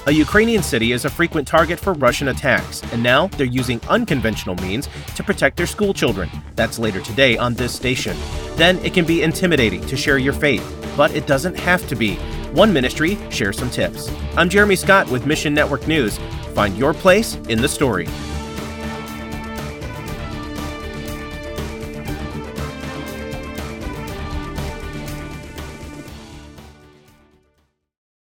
A Ukrainian city is a frequent target for Russian attacks, and now they're using unconventional means to protect their school children. That's later today on this station. Then it can be intimidating to share your faith, but it doesn't have to be. One ministry shares some tips. I'm Jeremy Scott with Mission Network News. Find your place in the story.